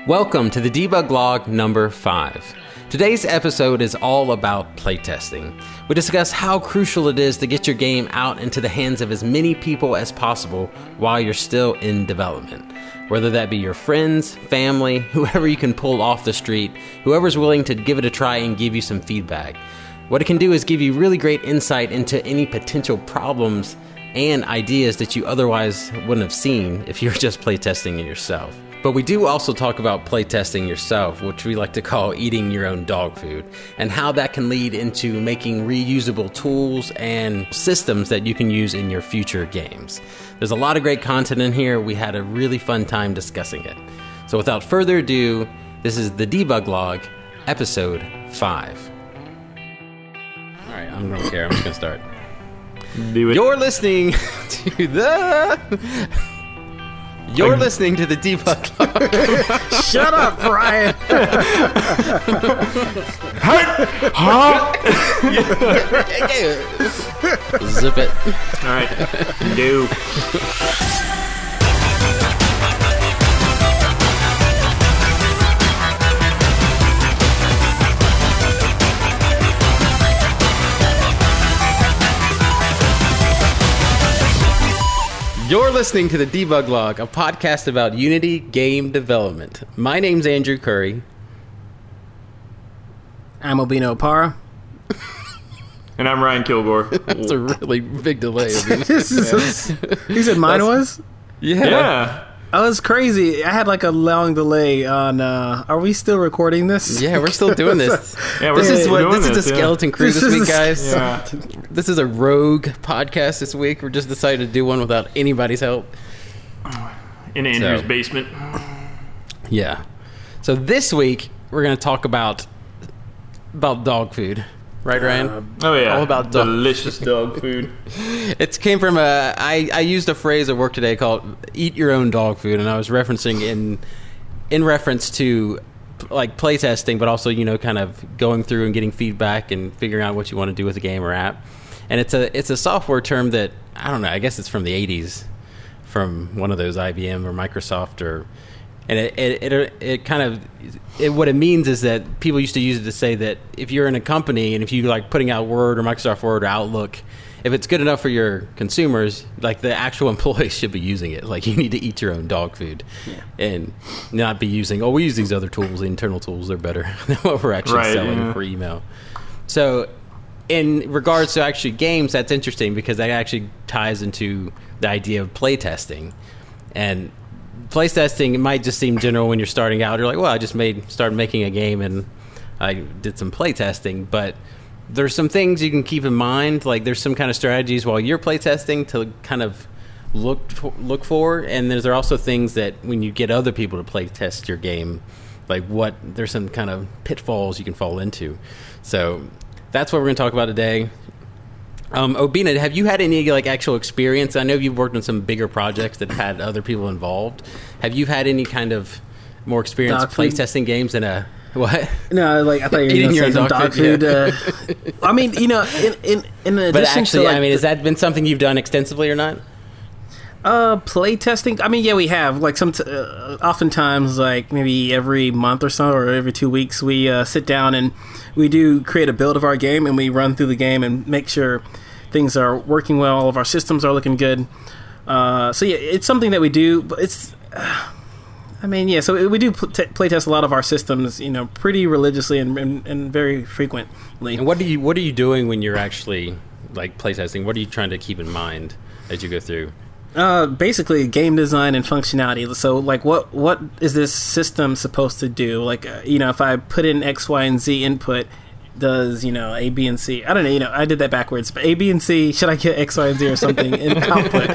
Welcome to the Debug Log number 5. Today's episode is all about playtesting. We discuss how crucial it is to get your game out into the hands of as many people as possible while you're still in development. Whether that be your friends, family, whoever you can pull off the street, whoever's willing to give it a try and give you some feedback. What it can do is give you really great insight into any potential problems and ideas that you otherwise wouldn't have seen if you were just playtesting it yourself. But we do also talk about playtesting yourself, which we like to call eating your own dog food, and how that can lead into making reusable tools and systems that you can use in your future games. There's a lot of great content in here. We had a really fun time discussing it. So without further ado, this is the Debug Log, episode 5. All right, I don't care. I'm just going to start. Do it. You're listening to the... You're listening to the Debug Log. Shut up, Brian. Zip it. All right. Do. You're listening to the Debug Log, a podcast about Unity game development. My name's Andrew Curry. I'm Obino Para. And I'm Ryan Kilgore. That's a really big delay. You said mine was? Yeah. Oh, it's crazy. I had like a long delay on. Are we still recording this? Yeah, we're still doing this. Yeah, This is the doing skeleton crew this week, guys. Yeah. This is a rogue podcast this week. We're just decided to do one without anybody's help. In Andrew's So. basement. Yeah. So this week we're going to talk about dog food. Right, Ryan? Oh, yeah. All about dog. delicious dog food. It came from I used a phrase at work today called "eat your own dog food," and I was referencing in reference to like playtesting, but also kind of going through and getting feedback and figuring out what you want to do with a game or app. And it's a software term that I don't know. I guess it's from the '80s, from one of those IBM or Microsoft or. And it kind of what it means is that people used to use it to say that if you're in a company and if you like putting out Word or Microsoft Word or Outlook, if it's good enough for your consumers, like the actual employees should be using it. Like you need to eat your own dog food, and not be using. We use these other tools, the internal tools. They're better than what we're actually selling for email. So, in regards to actually games, that's interesting because that actually ties into the idea of playtesting and. Playtesting, it might just seem general when you're starting out. You're like, well, I just started making a game and I did some playtesting. But there's some things you can keep in mind. Like there's some kind of strategies while you're playtesting to kind of look for. And there are also things that when you get other people to playtest your game, like there's some kind of pitfalls you can fall into. So that's what we're going to talk about today. Obina, have you had any like actual experience? I know you've worked on some bigger projects that had other people involved. Have you had any kind of more experience playtesting games in a what? No, like I thought you were eating your own dog food. Yeah. I mean, in addition but actually, to has that been something you've done extensively or not? Play testing. I mean, yeah, we have like oftentimes like maybe every month or so, or every 2 weeks, we sit down and we do create a build of our game and we run through the game and make sure things are working well, all of our systems are looking good. So yeah, it's something that we do, but it's. So we do play test a lot of our systems, pretty religiously and very frequently. And what are you doing when you're actually like playtesting? What are you trying to keep in mind as you go through? Basically game design and functionality. So like what is this system supposed to do? Like if I put in X, Y, and Z input, does A, B, and C? I don't know. I did that backwards. But A, B, and C. Should I get X, Y, and Z or something in output?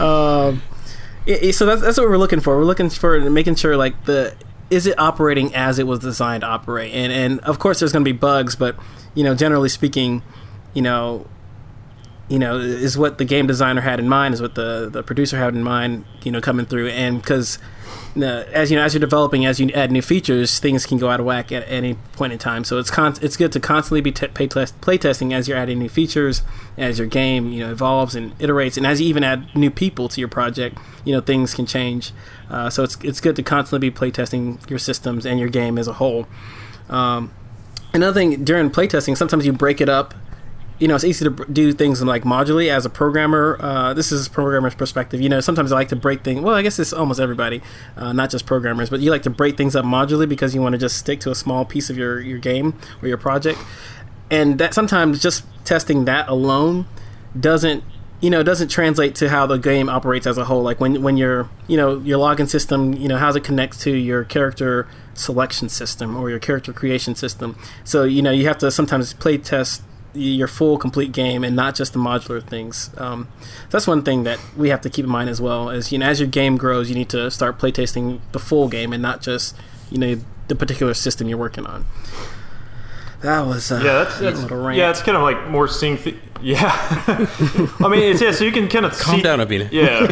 So that's what we're looking for. We're looking for making sure like is it operating as it was designed to operate? And of course there's going to be bugs, but generally speaking, is what the game designer had in mind, is what the producer had in mind, coming through. And because as you're developing, as you add new features, things can go out of whack at any point in time. So it's good to constantly be play testing as you're adding new features, as your game evolves and iterates, and as you even add new people to your project, things can change. So it's good to constantly be play testing your systems and your game as a whole. Another thing during play testing, sometimes you break it up. It's easy to do things like modularly as a programmer. This is a programmer's perspective. Sometimes I like to break things. Well, I guess it's almost everybody, not just programmers, but you like to break things up modularly because you want to just stick to a small piece of your game or your project. And that sometimes just testing that alone doesn't translate to how the game operates as a whole. Like when your login system, how it connects to your character selection system or your character creation system. So, you have to sometimes play test your full complete game and not just the modular things. That's one thing that we have to keep in mind as well, as as your game grows, you need to start playtesting the full game and not just the particular system you're working on. That was that's a little rant. Yeah, it's kind of like more seeing yeah. I mean, so you can kind of calm down, Abina. Yeah.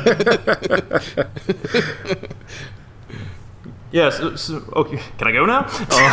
Yes. Okay. Can I go now?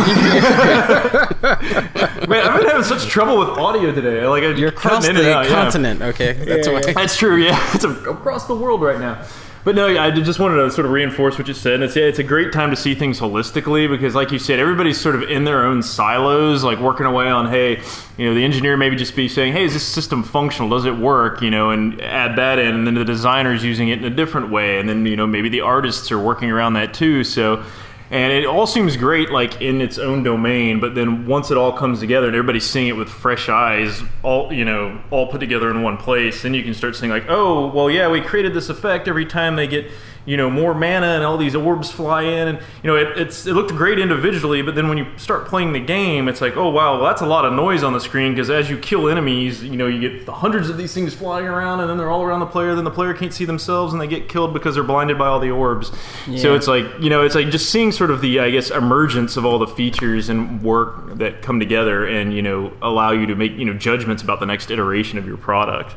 Man, I've been having such trouble with audio today. You're across the continent. Yeah. Okay, that's why. That's true. Yeah, it's across the world right now. But no, I just wanted to sort of reinforce what you said. And it's a great time to see things holistically because, like you said, everybody's sort of in their own silos, like working away on, hey, the engineer maybe just be saying, hey, is this system functional? Does it work? And add that in. And then the designer's using it in a different way. And then, maybe the artists are working around that too. So, and it all seems great, like in its own domain. But then once it all comes together and everybody's seeing it with fresh eyes, all put together in one place, then you can start saying like, oh, well, yeah, we created this effect every time they get more mana and all these orbs fly in, and it looked great individually, but then when you start playing the game, it's like, oh wow, well, that's a lot of noise on the screen because as you kill enemies, you get the hundreds of these things flying around, and then they're all around the player. Then the player can't see themselves, and they get killed because they're blinded by all the orbs. Yeah. So it's like it's like just seeing sort of the emergence of all the features and work that come together and allow you to make judgments about the next iteration of your product.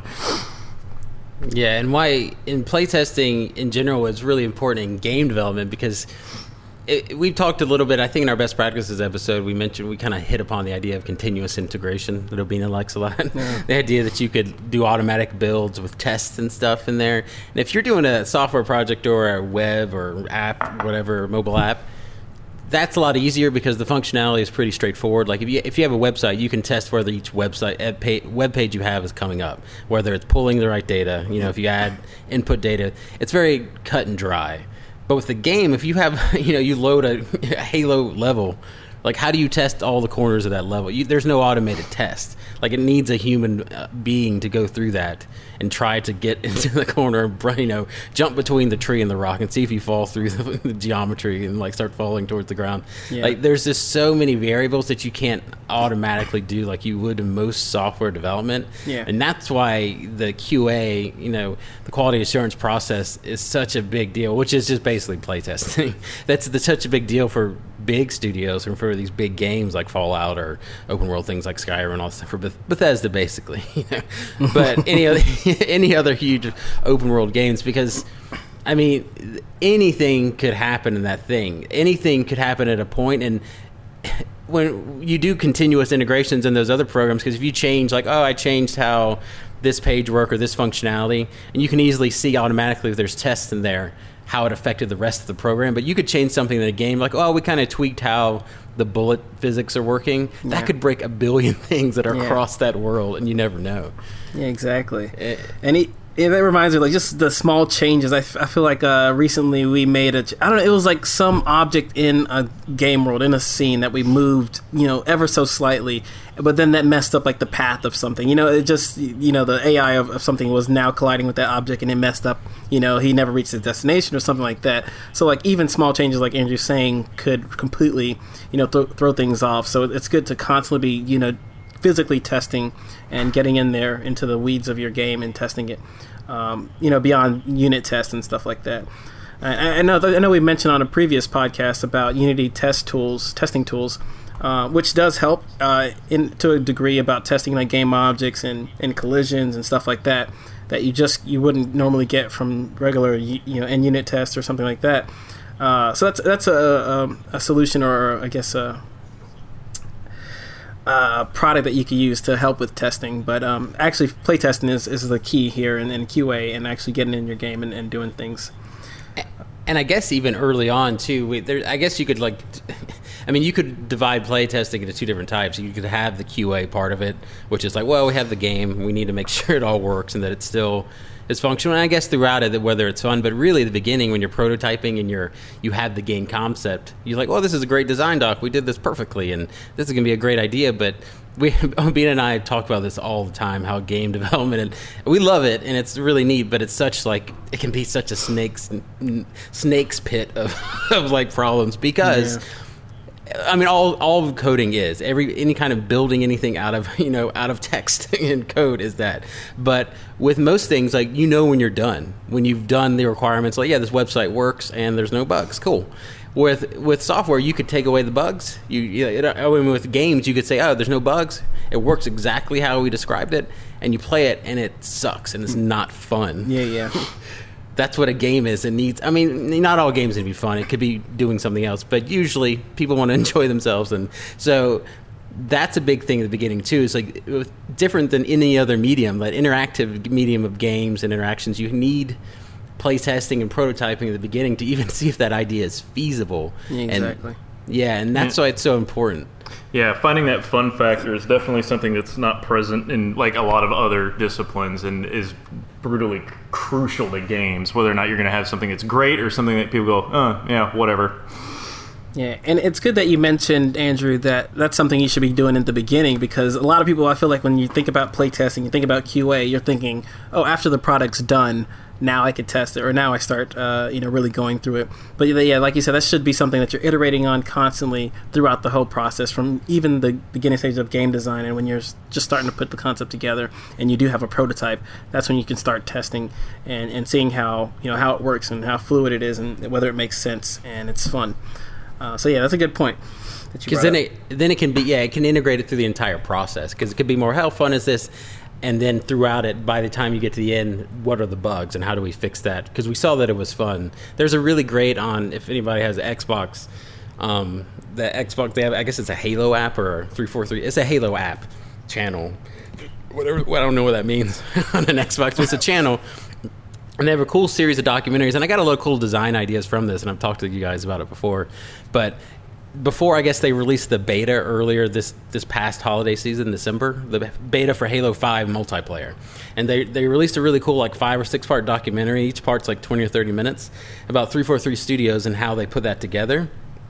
Yeah, and why in playtesting in general is really important in game development because we've talked a little bit, I think in our best practices episode, we kind of hit upon the idea of continuous integration that Obina likes a lot. Yeah. The idea that you could do automatic builds with tests and stuff in there. And if you're doing a software project or a web or app, whatever, mobile app, that's a lot easier because the functionality is pretty straightforward. Like if you have a website, you can test whether each web page you have is coming up, whether it's pulling the right data. If you add input data, it's very cut and dry. But with the game, if you have you load a Halo level, like how do you test all the corners of that level? There's no automated test. Like it needs a human being to go through that and try to get into the corner, jump between the tree and the rock and see if you fall through the geometry and start falling towards the ground. Yeah. Like there's just so many variables that you can't automatically do like you would in most software development. Yeah. And that's why the QA, the quality assurance process is such a big deal, which is just basically playtesting. That's such a big deal for big studios and for these big games like Fallout or open world things like Skyrim and all stuff for Bethesda basically. But any other huge open world games, because I mean anything could happen in that thing. Anything could happen at a point, and when you do continuous integrations in those other programs, because if you change I changed how this page work or this functionality, and you can easily see automatically if there's tests in there how it affected the rest of the program. But you could change something in the game, we kind of tweaked how the bullet physics are working. Yeah. That could break a billion things that are across that world, and you never know. Yeah, exactly. That reminds me, just the small changes. I feel like recently we made I don't know, it was like some object in a game world, in a scene that we moved, ever so slightly, but then that messed up the path of something. It just, the AI of something was now colliding with that object and it messed up, he never reached his destination or something like that. So even small changes like Andrew's saying could completely, throw things off. So it's good to constantly be, physically testing and getting in there into the weeds of your game and testing it, beyond unit tests and stuff like that. I know we mentioned on a previous podcast about Unity testing tools. which does help to a degree about testing like game objects and collisions and stuff like that you wouldn't normally get from regular end unit tests or something like that. So that's a solution, or I guess a product that you could use to help with testing. But actually, playtesting is the key here, and QA, and actually getting in your game and doing things. And I guess even early on too, I guess you could you could divide playtesting into two different types. You could have the QA part of it, which is like, well, we have the game, we need to make sure it all works and that it still is functional. And I guess throughout it, whether it's fun, but really the beginning when you're prototyping and you have the game concept, you're like, well, this is a great design doc. We did this perfectly, and this is going to be a great idea. But Bean and I talk about this all the time, how game development, and we love it, and it's really neat, but it's such it can be such a snake's pit of like problems because. Yeah. I mean, all coding is any kind of building anything out of text and code is that. But with most things, like when you're done, when you've done the requirements, like this website works and there's no bugs, cool. With software, you could take away the bugs. With games, you could say, oh, there's no bugs. It works exactly how we described it, and you play it and it sucks and it's not fun. Yeah. That's what a game is. It needs. I mean, not all games need to be fun. It could be doing something else, but usually people want to enjoy themselves, and so that's a big thing at the beginning too. It's like different than any other medium, that interactive medium of games and interactions. You need playtesting and prototyping at the beginning to even see if that idea is feasible. Exactly. And that's why it's so important. Yeah, finding that fun factor is definitely something that's not present in like a lot of other disciplines and is brutally crucial to games, whether or not you're going to have something that's great or something that people go, oh, yeah, whatever. Yeah, and it's good that you mentioned, Andrew, that that's something you should be doing at the beginning, because a lot of people, I feel like when you think about playtesting, you think about QA, you're thinking, oh, after the product's done, now I could test it, or now I start, really going through it. But yeah, like you said, that should be something that you're iterating on constantly throughout the whole process, from even the beginning stages of game design, and when you're just starting to put the concept together, and you do have a prototype, that's when you can start testing and seeing how it works and how fluid it is and whether it makes sense and it's fun. So yeah, that's a good point. Because then it can be it can integrate it through the entire process, because it could be more, how fun is this, and then throughout it, by the time you get to the end, what are the bugs and how do we fix that? Because we saw that it was fun. There's a really great if anybody has an Xbox, the Xbox, they have, I guess it's a Halo app or 343. It's a Halo app channel. Whatever, I don't know what that means on an Xbox, but it's a channel. And they have a cool series of documentaries, and I got a lot of cool design ideas from this, and I've talked to you guys about it before. But before, I guess they released the beta earlier this past holiday season, December, the beta for Halo 5 multiplayer. And they released a really cool 5 or 6 part documentary. Each part's 20 or 30 minutes about 343 Studios and how they put that together.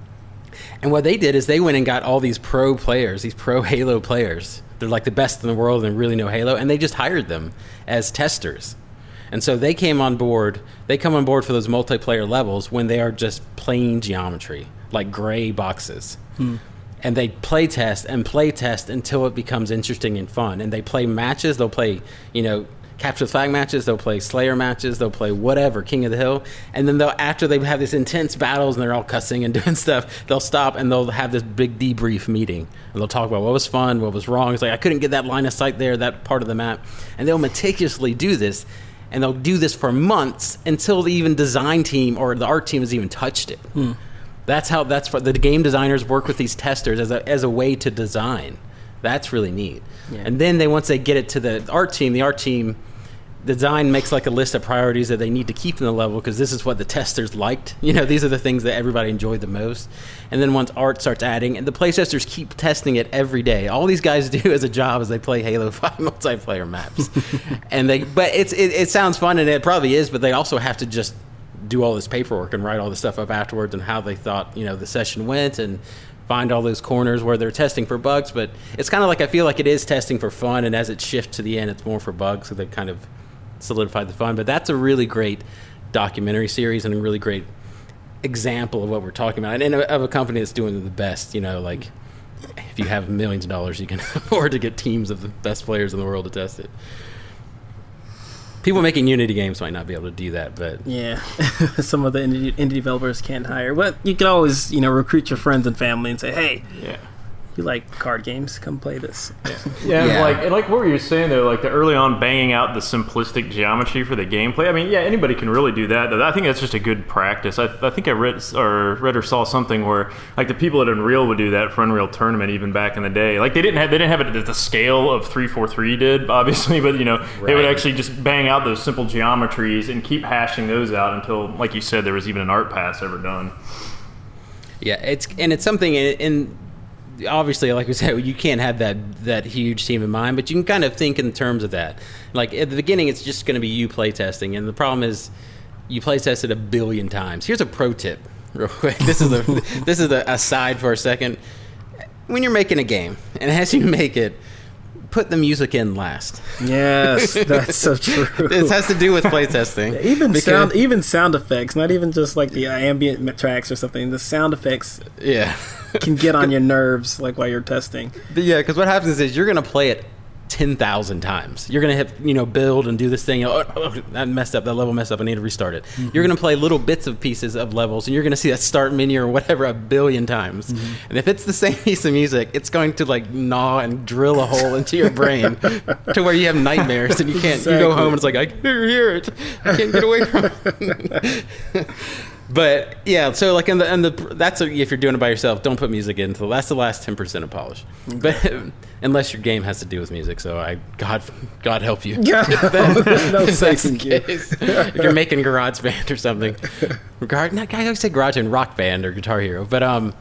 And what they did is they went and got all these pro players, these pro Halo players. They're the best in the world and really know Halo, and they just hired them as testers. And so they come on board for those multiplayer levels when they are just plain geometry, like gray boxes. And they play test until it becomes interesting and fun. And they play matches. They'll play, capture the flag matches. They'll play Slayer matches. They'll play whatever, King of the Hill. And then after they have this intense battles and they're all cussing and doing stuff, they'll stop and they'll have this big debrief meeting. And they'll talk about what was fun, what was wrong. It's like, I couldn't get that line of sight there, that part of the map. And they'll meticulously do this. And they'll do this for months until the even design team or the art team has even touched it. That's what the game designers work with these testers as a way to design. That's really neat. Yeah. And then once they get it to the art team design makes a list of priorities that they need to keep in the level, because this is what the testers liked. These are the things that everybody enjoyed the most. And then once art starts adding, and the playtesters keep testing it every day. All these guys do as a job is they play Halo 5 multiplayer maps. But it sounds fun, and it probably is, but they also have to just do all this paperwork and write all this stuff up afterwards and how they thought the session went, and find all those corners where they're testing for bugs. But it's kind of I feel like it is testing for fun, and as it shifts to the end, it's more for bugs, so they've kind of solidified the fun. But that's a really great documentary series and a really great example of what we're talking about, and of a company that's doing the best. If you have millions of dollars, you can afford to get teams of the best players in the world to test it. People making Unity games might not be able to do that, but yeah, some of the indie developers can't hire. But you can always recruit your friends and family and say, hey, we like card games. Come play this. Yeah, Yeah. like what were you saying there? Like the early on banging out the simplistic geometry for the gameplay. I mean, yeah, anybody can really do that. I think that's just a good practice. I think I read or saw something where like the people at Unreal would do that for Unreal Tournament even back in the day. Like they didn't have it at the scale of 343 did, obviously, but they would actually just bang out those simple geometries and keep hashing those out until, like you said, there was even an art pass ever done. Yeah, it's something in obviously, like we said, you can't have that huge team in mind, but you can kind of think in terms of that. Like at the beginning, it's just going to be you playtesting, and the problem is you playtest it 1 billion times. Here's a pro tip, real quick. This is the aside for a second. When you're making a game, and as you make it, put the music in last. Yes, that's so true. This has to do with playtesting. Even sound effects, not even just like the ambient tracks or something. The sound effects can get on your nerves, like while you're testing. But yeah, because what happens is you're going to play it 10,000 times. You're going to hit, build and do this thing. That messed up. That level messed up. I need to restart it. Mm-hmm. You're going to play little bits of pieces of levels, and you're going to see that start menu or whatever 1 billion times. Mm-hmm. And if it's the same piece of music, it's going to gnaw and drill a hole into your brain to where you have nightmares and you can't. Exactly. You go home and it's like, I can hear it. I can't get away from it. But yeah, so like that's if you're doing it by yourself, don't put music in. That's the last 10% of polish. But unless your game has to do with music, so God help you. Yeah, no second case. If you're making GarageBand or something, I always say Garage and Rock Band or Guitar Hero. But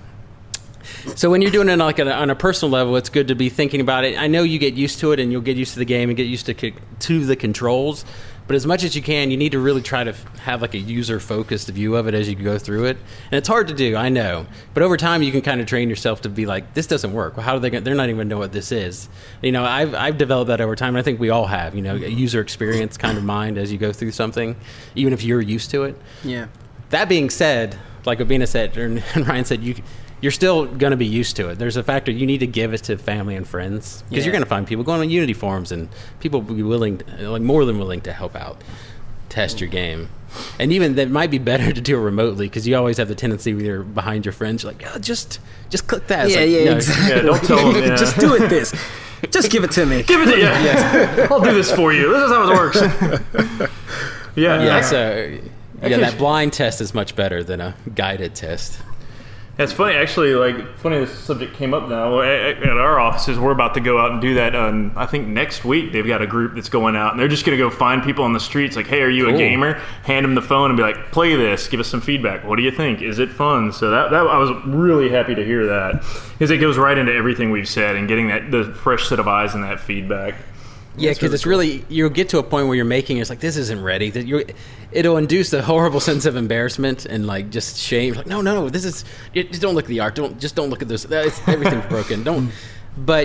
so when you're doing it on a personal level, it's good to be thinking about it. I know you get used to it, and you'll get used to the game and get used to the controls. But as much as you can, you need to really try to have a user-focused view of it as you go through it. And it's hard to do, I know. But over time, you can kind of train yourself to be like, this doesn't work. Well, how are they they're not even going to know what this is. I've developed that over time, and I think we all have, a user experience kind of mind as you go through something, even if you're used to it. Yeah. That being said, like Avina said, and Ryan said, you're still going to be used to it. There's a factor you need to give it to family and friends because you're going to find people going on Unity forums and people will be willing, more than willing to help out, test your game. And even that might be better to do it remotely because you always have the tendency when you're behind your friends, you're like, just click that. Exactly. Yeah, don't tell them. Yeah. Just do it this. Just give it to me. Give it to you. Yeah. I'll do this for you. This is how it works. Yeah. So that blind test is much better than a guided test. It's funny, actually, this subject came up now. At our offices, we're about to go out and do that. I think next week they've got a group that's going out, and they're just going to go find people on the streets, like, hey, are you a gamer? Hand them the phone and be like, play this, give us some feedback. What do you think? Is it fun? So that I was really happy to hear that, because it goes right into everything we've said and getting the fresh set of eyes and that feedback. Yeah, because it's really, you'll get to a point where you're making it's like, this isn't ready. It'll induce the horrible sense of embarrassment and just shame. Like, no, this is, just don't look at the art. Don't look at this. Everything's broken. Don't. But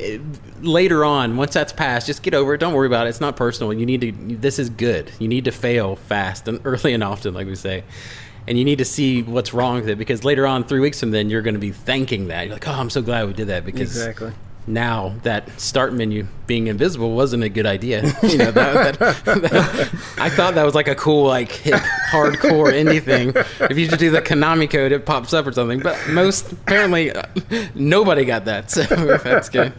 later on, once that's passed, just get over it. Don't worry about it. It's not personal. This is good. You need to fail fast and early and often, like we say. And you need to see what's wrong with it, because later on, 3 weeks from then, you're going to be thanking that. You're like, oh, I'm so glad we did that, because exactly. Now that start menu being invisible wasn't a good idea. I thought that was like a cool, hip, hardcore indie thing. If you just do the Konami code, it pops up or something. But apparently, nobody got that. So that's good.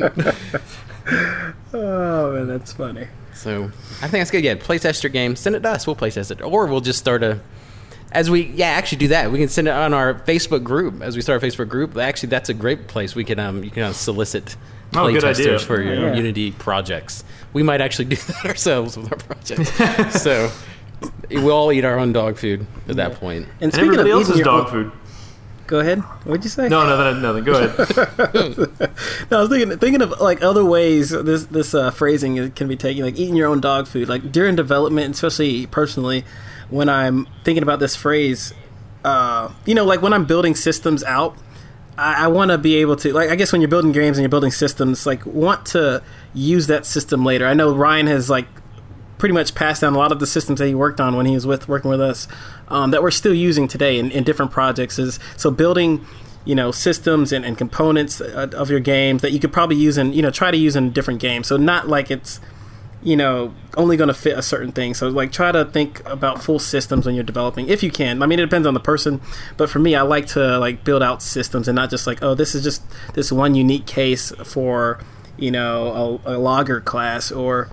Oh man, that's funny. So I think that's good. Yeah, playtest your game. Send it to us. We'll playtest it, or we'll just start actually do that. We can send it on our Facebook group. As we start a Facebook group, actually, that's a great place. We can you can solicit play testers for your Unity projects. We might actually do that ourselves with our projects. So we'll all eat our own dog food at that point. And everybody else's dog food. Go ahead. What'd you say? No, nothing. Go ahead. No, I was thinking of other ways this phrasing can be taken, like eating your own dog food. Like during development, especially personally, when I'm thinking about this phrase, like when I'm building systems out, I want to be able to, I guess when you're building games and you're building systems, want to use that system later. I know Ryan has pretty much passed down a lot of the systems that he worked on when he was working with us that we're still using today in different projects. So building, systems and components of your games that you could probably use try to use in different games. So not like it's only going to fit a certain thing. So like try to think about full systems when you're developing, if you can. I mean, it depends on the person, but for me, I like to like build out systems and not just like, oh, this is just this one unique case for a logger class or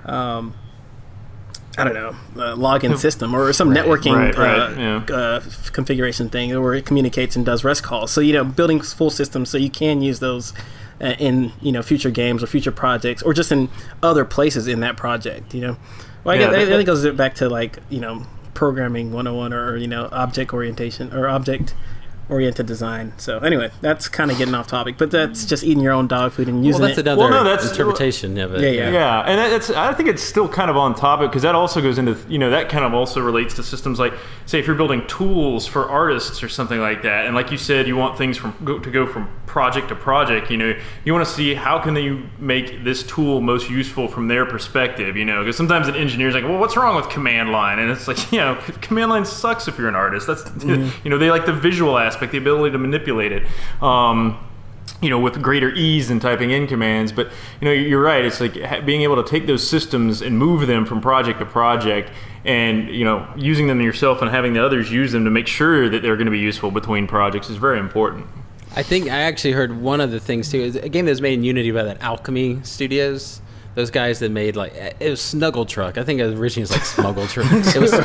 I don't know, login system or some networking configuration thing where it communicates and does REST calls. So building full systems so you can use those in future games or future projects or just in other places in that project. Well, I think it goes back to like programming 101 or object orientation or object oriented design. So anyway, that's kind of getting off topic, but that's just eating your own dog food and using that's it. another interpretation of it. Yeah, and I think it's still kind of on topic because that also goes into that kind of also relates to systems like, say, if you're building tools for artists or something like that, and like you said, you want things to go from project to project. You want to see how can they make this tool most useful from their perspective. Because sometimes an engineer's like, well, what's wrong with command line? And it's like, command line sucks if you're an artist. That's they like the visual aspect, the ability to manipulate it, with greater ease than typing in commands. But you're right. It's like being able to take those systems and move them from project to project, and using them yourself and having the others use them to make sure that they're going to be useful between projects is very important. I think I actually heard one of the things too is a game that was made in Unity by that Alchemy Studios. Those guys that made it was Snuggle Truck. I think it originally was like Smuggle Truck. It was,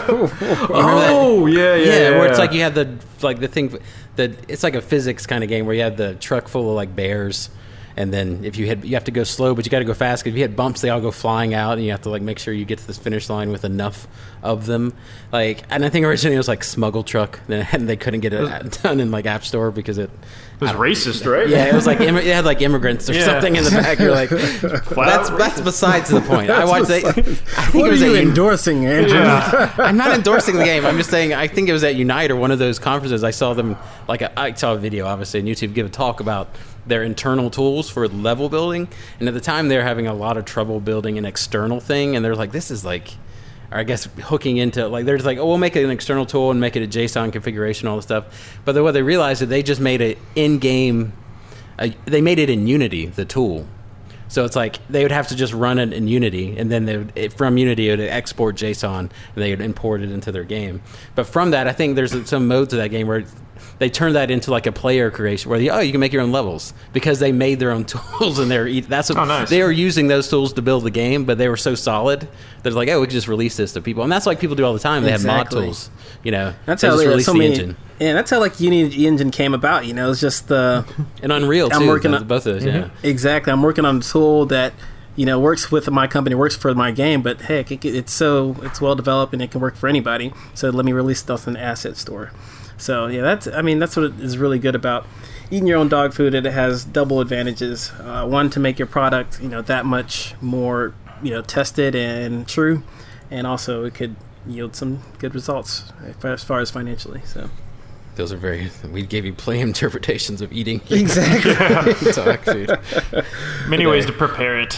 yeah. Where it's like you have the thing that it's like a physics kind of game where you have the truck full of like bears, and then if you have to go slow, but you got to go fast because if you hit bumps, they all go flying out, and you have to like make sure you get to this finish line with enough of them. And I think originally it was like Smuggle Truck, and they couldn't get it done in like App Store because it was racist, right? Yeah, it was like it had like immigrants or something in the back. You're like, that's besides the point. I watched it. I think what it was are you endorsing, Andrew? I'm not endorsing the game. I'm just saying I think it was at Unite or one of those conferences. I saw them I saw a video obviously on YouTube give a talk about their internal tools for level building, and at the time they were having a lot of trouble building an external thing, and they're like, this is like, or I guess hooking into they're just like, oh, we'll make it an external tool and make it a JSON configuration, all this stuff. But what they realized is they just made it in-game. They made it in Unity, the tool. So it's like they would have to just run it in Unity, and then from Unity it would export JSON, and they would import it into their game. But from that, I think there's some mode to that game where they turned that into like a player creation where you can make your own levels because they made their own tools, and nice. They were using those tools to build the game, but they were so solid that it's like, we could just release this to people, and that's like people do all the time. They have mod tools, That's they how just they release so the many, engine. Yeah, that's how like Unity engine came about. It's just the and Unreal too. I'm working on both of those. Yeah, exactly. I'm working on a tool that works with my company, works for my game, but heck, it's well developed and it can work for anybody. So let me release stuff in the asset store. So yeah, that's what is really good about eating your own dog food. It has double advantages. One, to make your product that much more tested and true, and also it could yield some good results as far as financially. So those are we gave you plenty of interpretations of eating exactly dog food. Many ways to prepare it.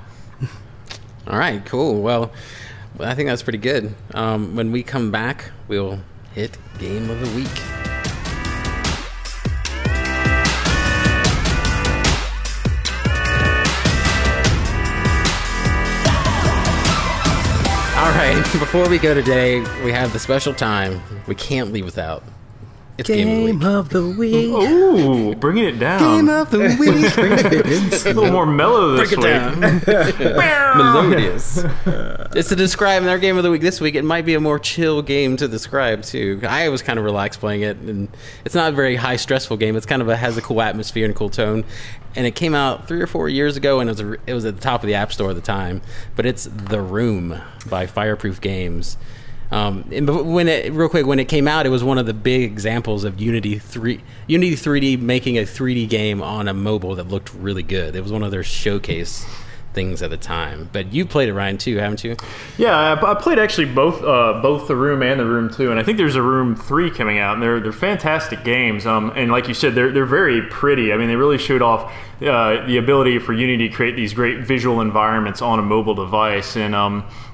All right, cool. Well, I think that's pretty good. When we come back, we'll hit Game of the Week. All right, before we go today, we have the special time we can't leave without. It's Game of the Week. Ooh, bringing it down. Game of the Week. A little more mellow this week. Melodious. It's to describe their Game of the Week this week. It might be a more chill game to describe, too. I was kind of relaxed playing it, and it's not a very high, stressful game. It's kind of has a cool atmosphere and cool tone. And it came out 3 or 4 years ago, and it was at the top of the App Store at the time. But it's The Room by Fireproof Games. And when it came out, it was one of the big examples of Unity 3D making a 3D game on a mobile that looked really good. It was one of their showcase things at the time. But you played it, Ryan, too, haven't you? Yeah, I played actually both The Room and The Room 2, and I think there's a Room 3 coming out, and they're fantastic games. And like you said, they're very pretty. I mean, they really showed off the ability for Unity to create these great visual environments on a mobile device. And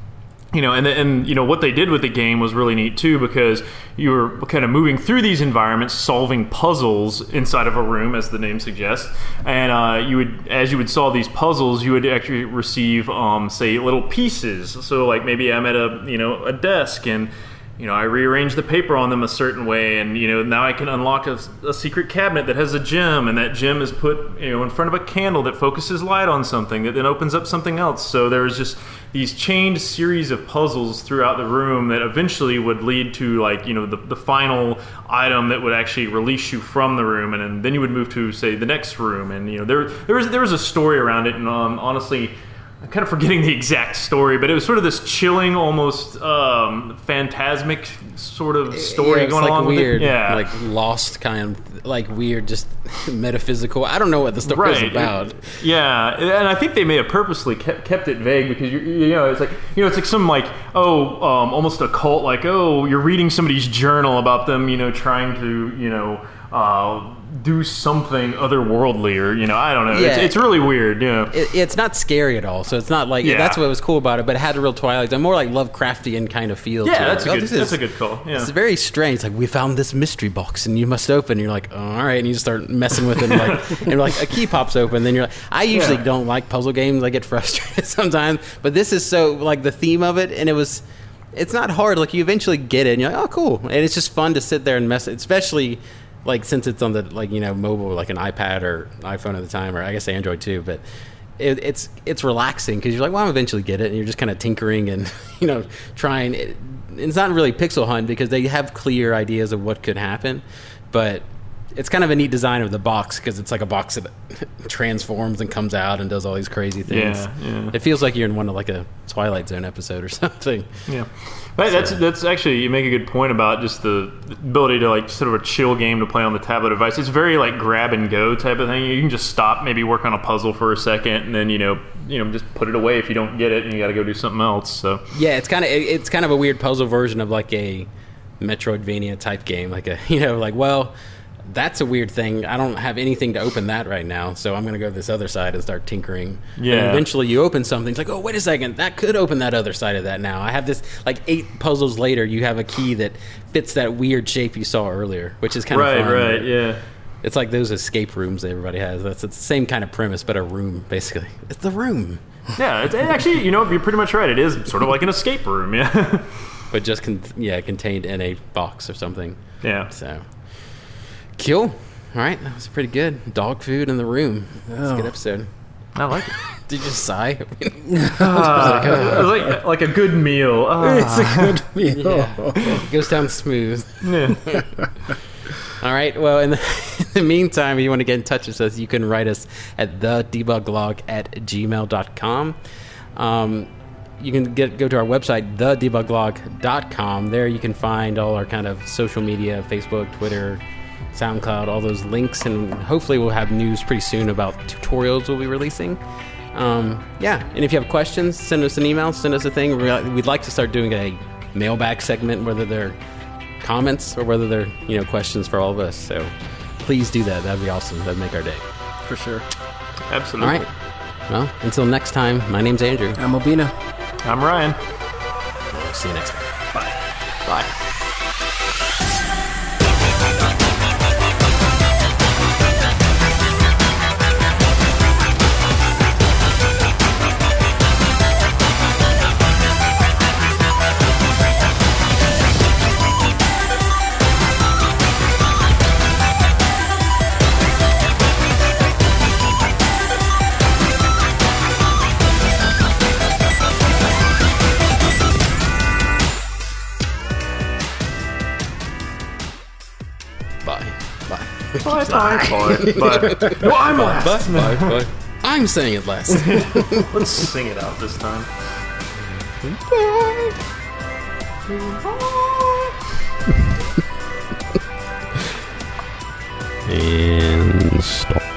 and what they did with the game was really neat too, because you were kind of moving through these environments, solving puzzles inside of a room, as the name suggests. And as you would solve these puzzles, you would actually receive, say, little pieces. So, like maybe I'm at a desk, and I rearrange the paper on them a certain way, and now I can unlock a secret cabinet that has a gem, and that gem is put in front of a candle that focuses light on something that then opens up something else. So there was just these chained series of puzzles throughout the room that eventually would lead to the final item that would actually release you from the room, and then you would move to, say, the next room. And there was a story around it, and honestly, I'm kind of forgetting the exact story, but it was sort of this chilling, almost phantasmic sort of story going along weird, with it. Yeah, like lost kind of, like weird, just metaphysical. I don't know what the story is about. Yeah, and I think they may have purposely kept it vague, because it's like some almost a cult, you're reading somebody's journal about them trying to do something otherworldly, or I don't know. It's really weird. Yeah, it's not scary at all. So it's not like that's what was cool about it. But it had a real Twilight, more like Lovecraftian kind of feel. Yeah, to that's a good call. Yeah, it's very strange. It's like, we found this mystery box, and you must open. And you're like, oh, all right, and you just start messing with it, and a key pops open. Then you're like, I usually don't like puzzle games. I get frustrated sometimes, but this is so like the theme of it, and it's not hard. Like, you eventually get it, and you're like, oh, cool, and it's just fun to sit there and mess, especially. Like, since it's on the mobile, like an iPad or iPhone at the time, or I guess Android too, but it's relaxing, because you're like, well, I'll eventually get it, and you're just kind of tinkering and trying. It's not really pixel hunt, because they have clear ideas of what could happen, but it's kind of a neat design of the box, because it's like a box that transforms and comes out and does all these crazy things. Yeah. It feels like you're in one of like a Twilight Zone episode or something. Yeah. That's actually, you make a good point about just the ability to sort of a chill game to play on the tablet device. It's very grab and go type of thing. You can just stop, maybe work on a puzzle for a second, and then just put it away if you don't get it, and you got to go do something else. So yeah, it's kind of a weird puzzle version of like a Metroidvania type game, that's a weird thing. I don't have anything to open that right now, so I'm going to go to this other side and start tinkering. Yeah. And eventually you open something, it's like, oh, wait a second, that could open that other side of that now. I have this, 8 puzzles later, you have a key that fits that weird shape you saw earlier, which is kind of fun. Right, yeah. It's like those escape rooms that everybody has. It's the same kind of premise, but a room, basically. It's the room. Yeah, it's actually, you're pretty much right. It is sort of like an escape room, yeah. But just, contained in a box or something. Yeah. So... Cool. All right, that was pretty good. Dog food in the room. That's a good episode. I like it. Did you sigh? Like a good meal. It's a good meal. Yeah. It goes down smooth. Yeah. All right. Well, in the meantime, if you want to get in touch with us, you can write us at thedebuglog@gmail.com. You can go to our website, thedebuglog.com. There you can find all our kind of social media, Facebook, Twitter, SoundCloud, all those links, and hopefully we'll have news pretty soon about tutorials we'll be releasing. And if you have questions, send us an email, send us a thing. We'd like to start doing a mailbag segment, whether they're comments or whether they're questions for all of us. So please do that. That'd be awesome. That'd make our day. For sure. Absolutely. All right. Well, until next time, my name's Andrew. I'm Obina. I'm Ryan. See you next time. Bye. Bye. Bye. No, I'm last. Bye. I'm saying it last. Let's sing it out this time. And stop.